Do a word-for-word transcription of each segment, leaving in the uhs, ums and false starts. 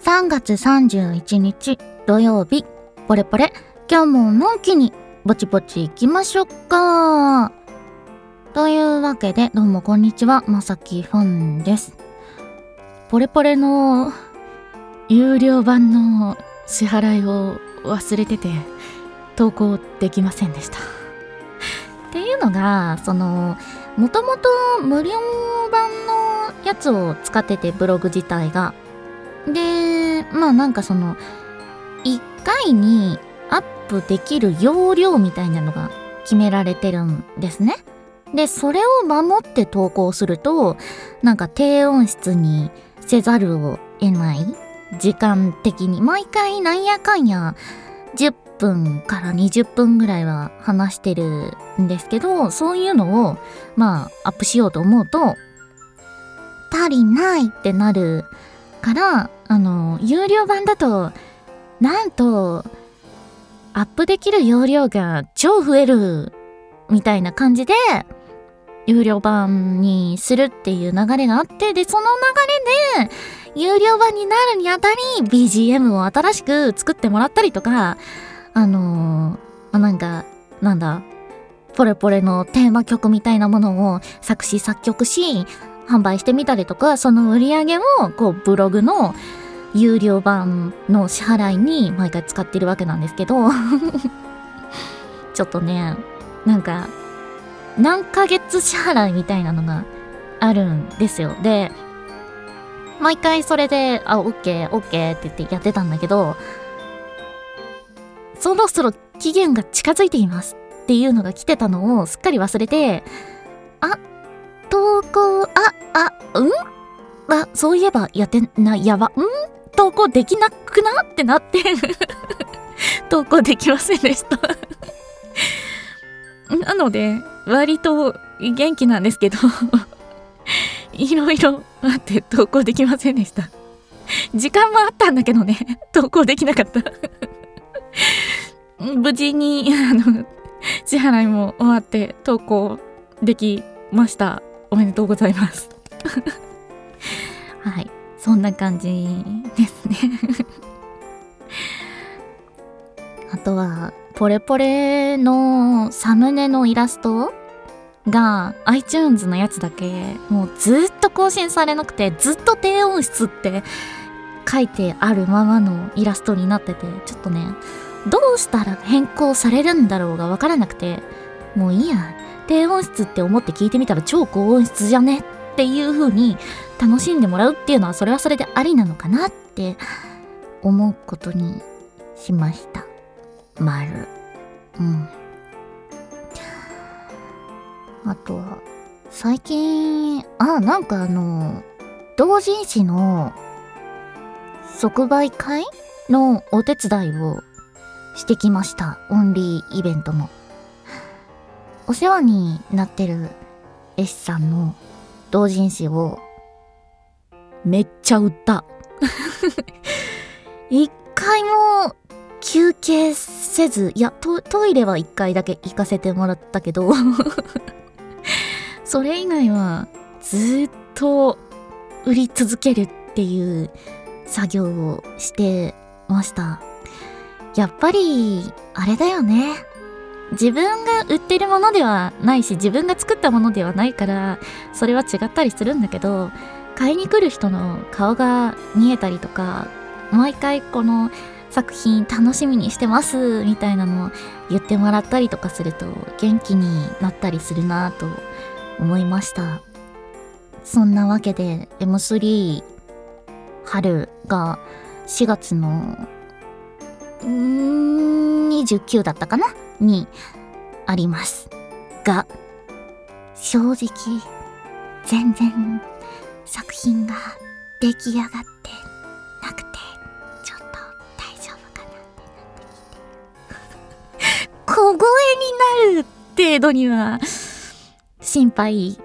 さんがつさんじゅういちにち土曜日、ポレポレ、今日ものんきにぼちぼち行きましょうか。というわけで、どうもこんにちは、まさきファンです。ポレポレの有料版の支払いを忘れてて投稿できませんでした。っていうのが、そのもともと無料版のやつを使ってて、ブログ自体がで、まあなんかそのいっかいにアップできる容量みたいなのが決められてるんですね。で、それを守って投稿すると、なんか低音質にせざるを得ない、時間的に毎回なんやかんやじゅっぷんからにじゅっぷんぐらいは話してるんですけど、そういうのをまあアップしようと思うと足りないってなるから、あの有料版だとなんとアップできる容量が超増えるみたいな感じで有料版にするっていう流れがあって、でその流れで有料版になるにあたり ビージーエム を新しく作ってもらったりとか、あのー、なんかなんだポレポレのテーマ曲みたいなものを作詞作曲し販売してみたりとか、その売り上げをこうブログの有料版の支払いに毎回使ってるわけなんですけどちょっとね、なんか何ヶ月支払いみたいなのがあるんですよ。で、毎回それであ、オッケーオッケーって言ってやってたんだけど、そろそろ期限が近づいていますっていうのが来てたのをすっかり忘れて、あ、投稿、あ、あ、うんあ、そういえばやってない、やば、ん投稿できなくなってなって投稿できませんでしたなので割と元気なんですけどいろいろあって投稿できませんでした。時間もあったんだけどね、投稿できなかった無事にあの支払いも終わって投稿できました。おめでとうございますはい、そんな感じですねあとはポレポレのサムネのイラストが iTunes のやつだけもうずっと更新されなくて、ずっと低音質って書いてあるままのイラストになってて、ちょっとねどうしたら変更されるんだろうがわからなくて、もういいや、低音質って思って聞いてみたら超高音質じゃねっていう風に楽しんでもらうっていうのは、それはそれでありなのかなって思うことにしました。丸。うん。あとは最近、あ、なんかあの同人誌の即売会のお手伝いをしてきました。オンリーイベントのお世話になってる絵師さんの同人誌をめっちゃ売った一回も休憩せず、いや ト, トイレは一回だけ行かせてもらったけどそれ以外はずっと売り続けるっていう作業をしてました。やっぱりあれだよね、自分が売ってるものではないし、自分が作ったものではないから、それは違ったりするんだけど、買いに来る人の顔が見えたりとか、毎回この作品楽しみにしてますみたいなのを言ってもらったりとかすると元気になったりするなと思いました。そんなわけで エムスリー 春がしがつのにじゅうくだったかなにありますが、正直全然作品が出来上がってなくて、ちょっと大丈夫かなってなってきて小声になる程度には心配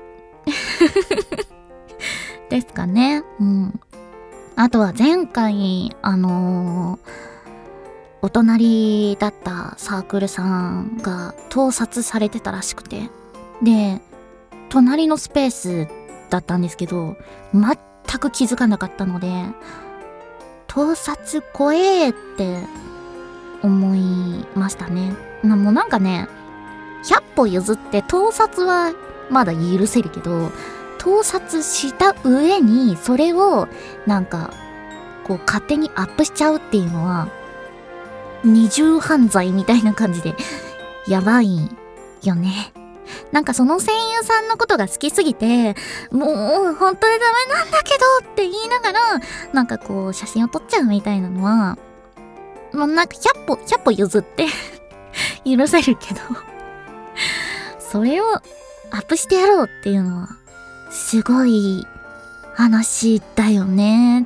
ですかね。うん。あとは前回あのー、お隣だったサークルさんが盗撮されてたらしくて、で隣のスペースだったんですけど全く気づかなかったので、 盗撮怖えって思いましたね。なもうなんかね、ひゃっぽ譲って盗撮はまだ許せるけど、盗撮した上にそれをなんかこう勝手にアップしちゃうっていうのは二重犯罪みたいな感じでやばいよね。なんかその声優さんのことが好きすぎて、もう本当にダメなんだけどって言いながらなんかこう写真を撮っちゃうみたいなのはもうなんかひゃっぽひゃっぽ譲って許せるけどそれをアップしてやろうっていうのはすごい話だよねって。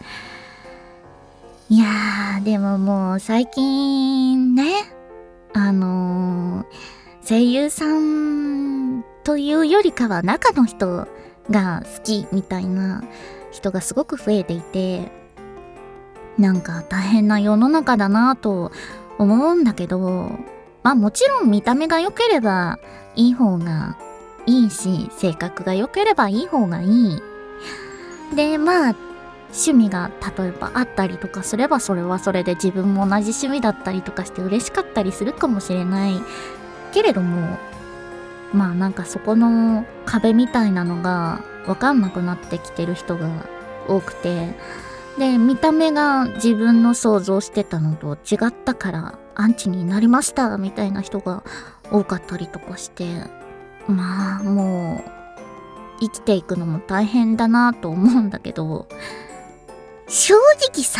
いやーでももう最近ね、あのー、声優さんというよりかは中の人が好きみたいな人がすごく増えていて、なんか大変な世の中だなと思うんだけど、まあもちろん見た目が良ければいい方がいいし、性格が良ければいい方がいい。で、まあ趣味が例えばあったりとかすればそれはそれで自分も同じ趣味だったりとかして嬉しかったりするかもしれないけれども、まあなんかそこの壁みたいなのが分かんなくなってきてる人が多くて、で見た目が自分の想像してたのと違ったからアンチになりましたみたいな人が多かったりとかして、まあもう生きていくのも大変だなと思うんだけど、正直さ、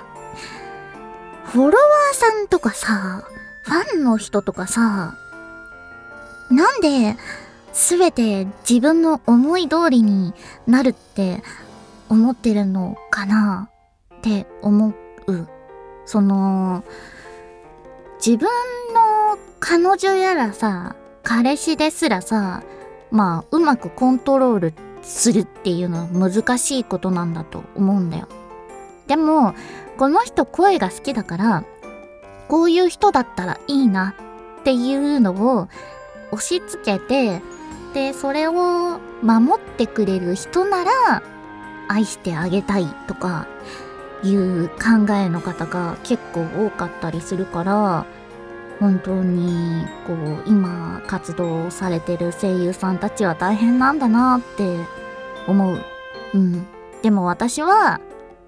フォロワーさんとかさ、ファンの人とかさ、なんで全て自分の思い通りになるって思ってるのかなって思う。その自分の彼女やらさ、彼氏ですらさ、まあうまくコントロールするっていうのは難しいことなんだと思うんだよ。でもこの人声が好きだからこういう人だったらいいなっていうのを押し付けて、でそれを守ってくれる人なら愛してあげたいとかいう考えの方が結構多かったりするから、本当にこう今活動されてる声優さんたちは大変なんだなって思う。うん。でも私は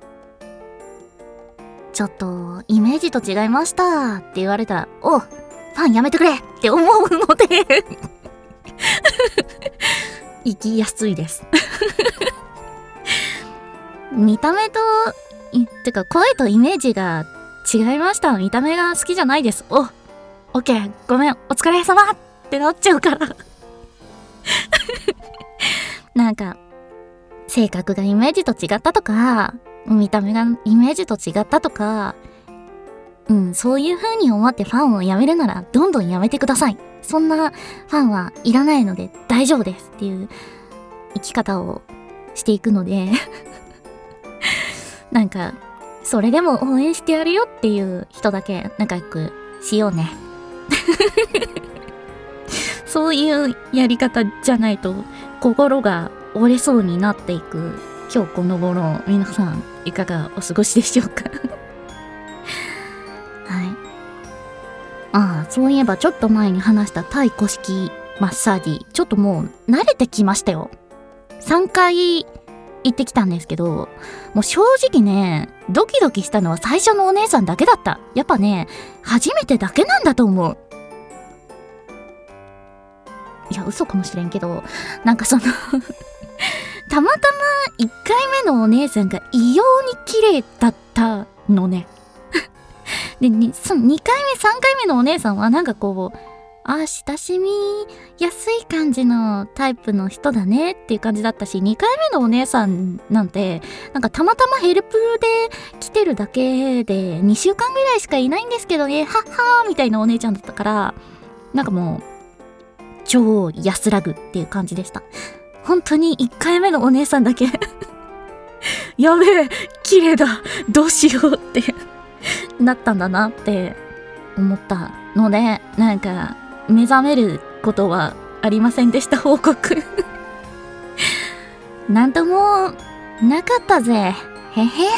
ちょっとイメージと違いましたって言われたら、お、ファンやめてくれって思うので生きやすいです見た目とてか声とイメージが違いました、見た目が好きじゃないです、お、オッケー、ごめん、お疲れ様ってなっちゃうからなんか性格がイメージと違ったとか、見た目がイメージと違ったとか、うん、そういう風に思ってファンをやめるならどんどんやめてください。そんなファンはいらないので大丈夫ですっていう生き方をしていくのでなんかそれでも応援してやるよっていう人だけ仲良くしようねそういうやり方じゃないと心が折れそうになっていく今日この頃、皆さんいかがお過ごしでしょうかはい。ああ、そういえばちょっと前に話したタイ古式マッサージ、ちょっともう慣れてきましたよ。さんかい行ってきたんですけど、もう正直ね、ドキドキしたのは最初のお姉さんだけだった。やっぱね、初めてだけなんだと思う。いや、嘘かもしれんけど、なんかそのたまたまいっかいめのお姉さんが異様に綺麗だったのねで、にそのにかいめさんかいめのお姉さんはなんかこう、あ、親しみやすい感じのタイプの人だねっていう感じだったし、にかいめのお姉さんなんてなんかたまたまヘルプで来てるだけでにしゅうかんぐらいしかいないんですけどね、はっはーみたいなお姉ちゃんだったから、なんかもう超安らぐっていう感じでした。本当にいっかいめのお姉さんだけやべえ、綺麗だ、どうしようってなったんだなって思ったので、なんか目覚めることはありませんでした報告なんともなかったぜ、へへ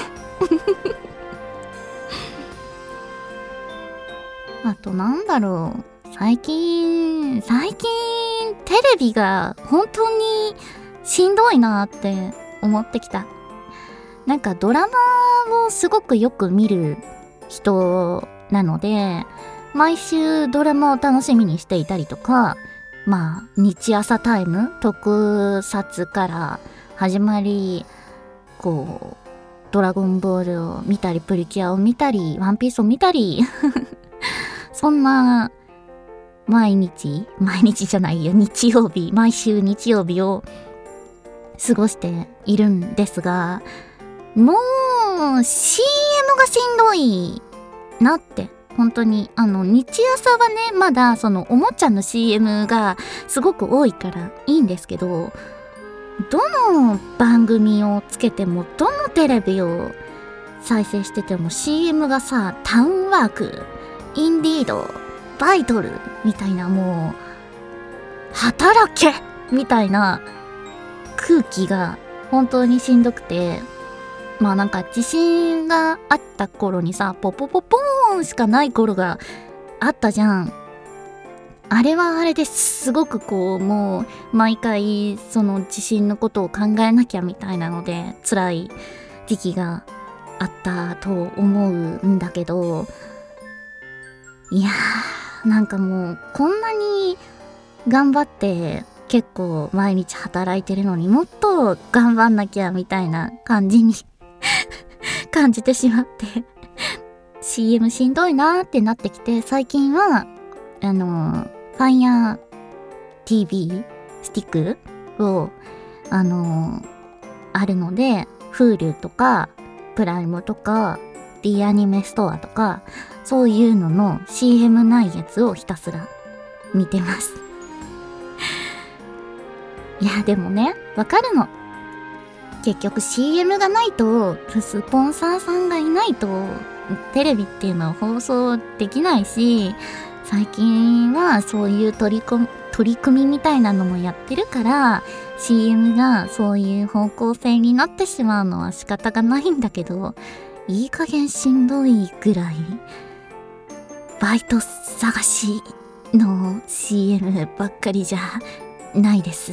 あとなんだろう、最近最近テレビが本当にしんどいなって思ってきた。なんかドラマをすごくよく見る人なので、毎週ドラマを楽しみにしていたりとか、まあ日朝タイム特撮から始まり、こうドラゴンボールを見たり、プリキュアを見たり、ワンピースを見たりそんな毎日毎日じゃないよ日曜日毎週日曜日を過ごしているんですが、もう シーエム がしんどいなって。本当にあの日朝はね、まだそのおもちゃの シーエム がすごく多いからいいんですけど、どの番組をつけても、どのテレビを再生してても シーエム がさ、タウンワーク、インディード、バイトルみたいな、もう働けみたいな空気が本当にしんどくて、まあなんか地震があった頃にさ、ポポポポーンしかない頃があったじゃん。あれはあれですごくこう、もう毎回その地震のことを考えなきゃみたいなので辛い時期があったと思うんだけど、いやーなんかもうこんなに頑張って結構毎日働いてるのに、もっと頑張んなきゃみたいな感じに感じてしまってシーエム しんどいなーってなってきて、最近はあのファイヤー ティーブイ スティックをあのあるので、 Hulu とかプライムとか D アニメストアとか、そういうのの シーエム ないやつをひたすら見てますいやでもね、わかるの。結局 シーエム がないと、スポンサーさんがいないとテレビっていうのは放送できないし、最近はそういう取り組み取り組みみたいなのもやってるから、 シーエム がそういう方向性になってしまうのは仕方がないんだけど、いい加減しんどいぐらいバイト探しの シーエム ばっかりじゃないです。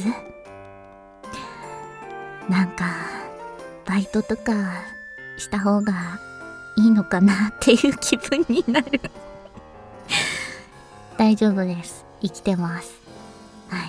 なんかバイトとかした方がいいのかなっていう気分になる大丈夫です、生きてます。はい。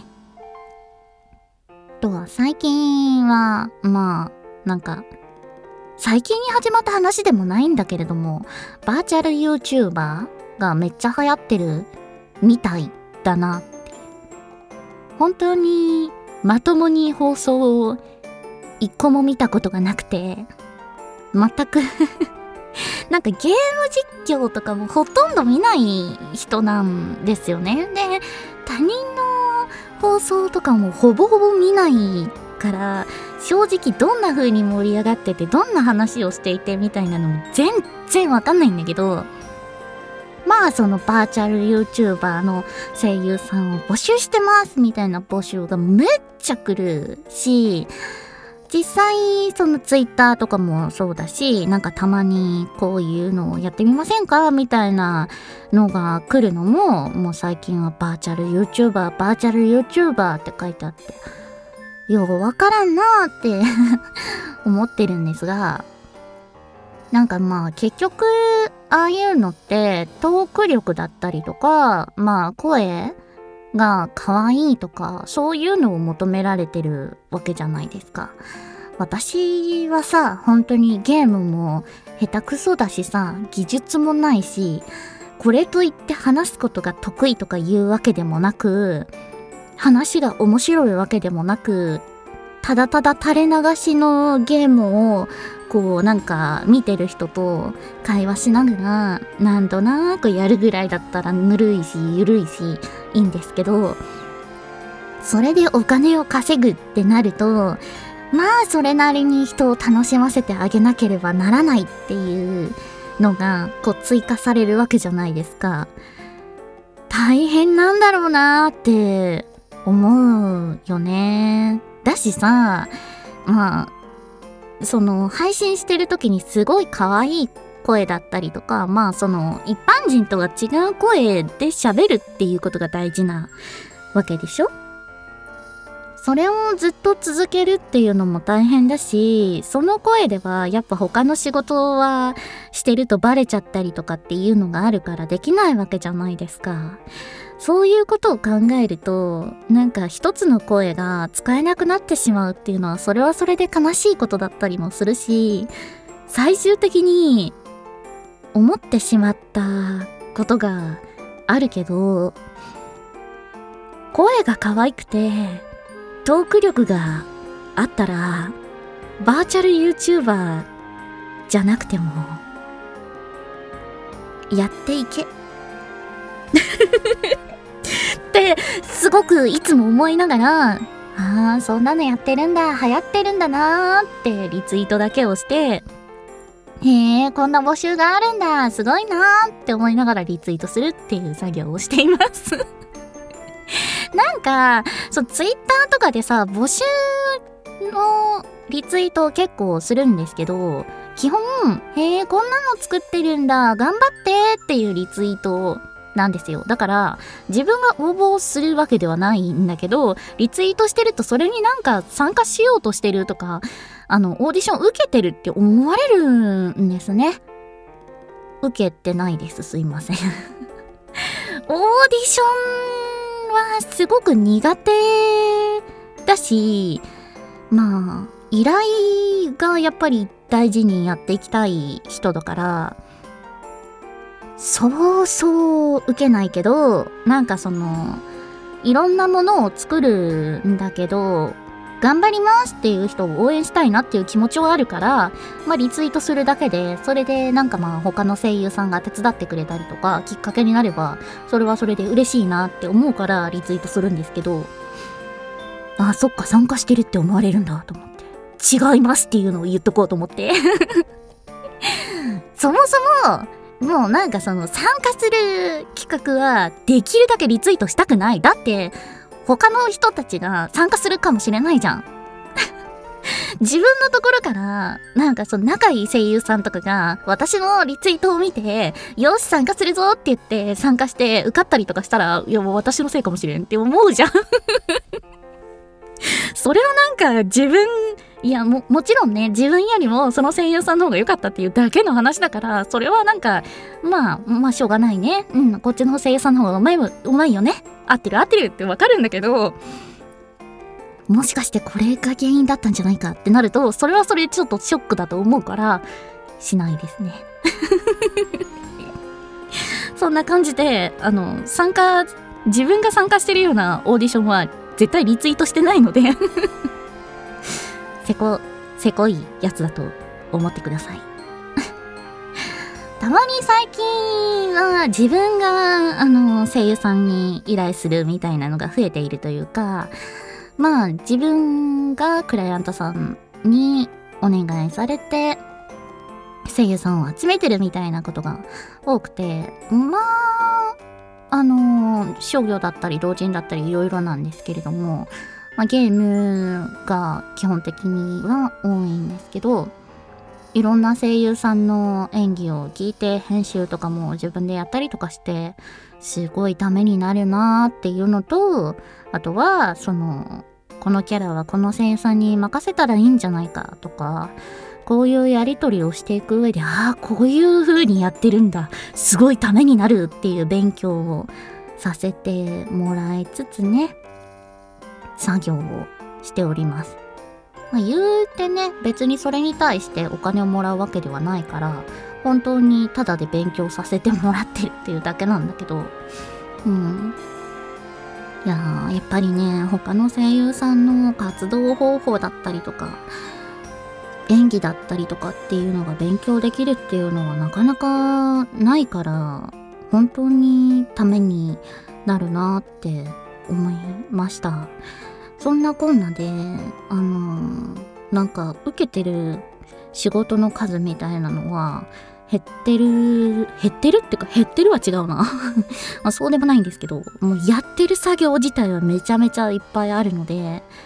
と最近はまあなんか最近に始まった話でもないんだけれども、バーチャル YouTuber がめっちゃ流行ってるみたいだなって。本当にまともに放送を一個も見たことがなくて、全くなんかゲーム実況とかもほとんど見ない人なんですよね。で、他人の放送とかもほぼほぼ見ないから、正直どんな風に盛り上がってて、どんな話をしていてみたいなのも全然わかんないんだけど、まあそのバーチャル YouTuber の声優さんを募集してますみたいな募集がめっちゃ来るし、実際そのツイッターとかもそうだし、なんかたまにこういうのをやってみませんかみたいなのが来るのも、もう最近はバーチャル YouTuber バーチャル YouTuber って書いてあって、ようわからんなーって思ってるんですが、なんかまあ結局ああいうのってトーク力だったりとか、まあ声が可愛いとか、そういうのを求められてるわけじゃないですか。私はさ、本当にゲームも下手くそだしさ、技術もないし、これといって話すことが得意とかいうわけでもなく、話が面白いわけでもなく、ただただ垂れ流しのゲームをこうなんか見てる人と会話しながらなんとなくやるぐらいだったらぬるいしゆるいしいいんですけど、それでお金を稼ぐってなると、まあそれなりに人を楽しませてあげなければならないっていうのがこう追加されるわけじゃないですか。大変なんだろうなーって思うよね。だしさ、まあその配信してる時にすごい可愛い声だったりとか、まあその一般人とは違う声で喋るっていうことが大事なわけでしょ。それをずっと続けるっていうのも大変だし、その声ではやっぱ他の仕事はしてるとバレちゃったりとかっていうのがあるからできないわけじゃないですか。そういうことを考えると、なんか一つの声が使えなくなってしまうっていうのはそれはそれで悲しいことだったりもするし、最終的に思ってしまったことがあるけど、声が可愛くてトーク力があったらバーチャル YouTuber じゃなくてもやっていけってすごくいつも思いながら、あーそんなのやってるんだ、流行ってるんだなーってリツイートだけをして、へえこんな募集があるんだ、すごいなーって思いながらリツイートするっていう作業をしていますなんかそうツイッターとかでさ、募集のリツイートを結構するんですけど、基本へえこんなの作ってるんだ、頑張ってっていうリツイートなんですよ。だから自分が応募するわけではないんだけど、リツイートしてるとそれになんか参加しようとしてるとか、あのオーディション受けてるって思われるんですね。受けてないです、すいませんオーディションはすごく苦手だし、まあ依頼がやっぱり大事にやっていきたい人だから、そうそう受けないけど、なんかそのいろんなものを作るんだけど、頑張りますっていう人を応援したいなっていう気持ちはあるから、まあリツイートするだけで、それでなんかまあ他の声優さんが手伝ってくれたりとかきっかけになれば、それはそれで嬉しいなって思うからリツイートするんですけど、あ、そっか参加してるって思われるんだと思って、違いますっていうのを言っとこうと思ってそもそももうなんかその参加する企画はできるだけリツイートしたくない。だって他の人たちが参加するかもしれないじゃん自分のところからなんかその仲いい声優さんとかが私のリツイートを見て、よし参加するぞって言って参加して受かったりとかしたら、いやもう私のせいかもしれんって思うじゃんそれはなんか自分、いや も, もちろんね自分よりもその声優さんの方が良かったっていうだけの話だから、それはなんかまあまあしょうがないね、うん、こっちの声優さんの方がうまいうまいよね、合ってる合ってるってわかるんだけど、もしかしてこれが原因だったんじゃないかってなると、それはそれちょっとショックだと思うからしないですねそんな感じで、あの参加自分が参加してるようなオーディションは絶対リツイートしてないのでせこせこいやつだと思ってくださいたまに最近は自分があの声優さんに依頼するみたいなのが増えているというか、まあ自分がクライアントさんにお願いされて声優さんを集めてるみたいなことが多くて、まああの商業だったり同人だったりいろいろなんですけれども、まあ、ゲームが基本的には多いんですけど、いろんな声優さんの演技を聞いて編集とかも自分でやったりとかしてすごいためになるなーっていうのと、あとはそのこのキャラはこの声優さんに任せたらいいんじゃないかとか、こういうやり取りをしていく上で、ああこういう風にやってるんだ、すごいためになるっていう勉強をさせてもらいつつね、作業をしております。まあ、言うてね別にそれに対してお金をもらうわけではないから、本当にただで勉強させてもらってるっていうだけなんだけど、うんいやーやっぱりね、他の声優さんの活動方法だったりとか演技だったりとかっていうのが勉強できるっていうのはなかなかないから、本当にためになるなって思いました。そんなこんなであのー、なんか受けてる仕事の数みたいなのは減ってる減ってるってか減ってるは違うなまあそうでもないんですけど、もうやってる作業自体はめちゃめちゃいっぱいあるので、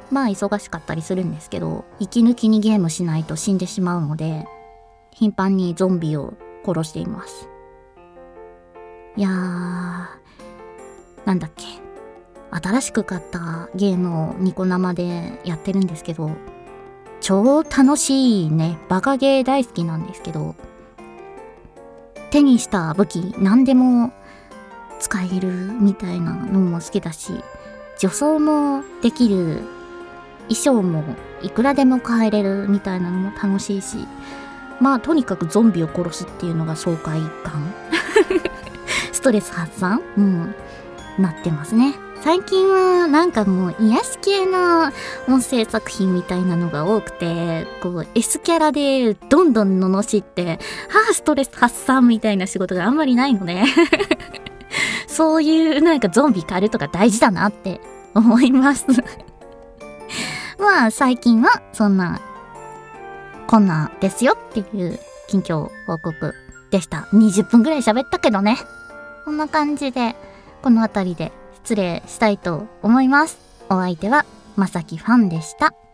まあ忙しかったりするんですけど、息抜きにゲームしないと死んでしまうので、頻繁にゾンビを殺しています。いやー、なんだっけ、新しく買ったゲームをニコ生でやってるんですけど、超楽しいね。バカゲー大好きなんですけど、手にした武器何でも使えるみたいなのも好きだし、女装もできる、衣装もいくらでも変えれるみたいなのも楽しいし、まあとにかくゾンビを殺すっていうのが爽快感ストレス発散、うん、なってますね。最近はなんかもう癒し系な音声作品みたいなのが多くて、こう S キャラでどんどん罵って、はあストレス発散みたいな仕事があんまりないのでそういうなんかゾンビ狩るとか大事だなって思いますまあ最近はそんなこんなですよっていう近況報告でした。にじゅっぷんぐらい喋ったけどね。こんな感じでこの辺りで失礼したいと思います。お相手はまさきファンでした。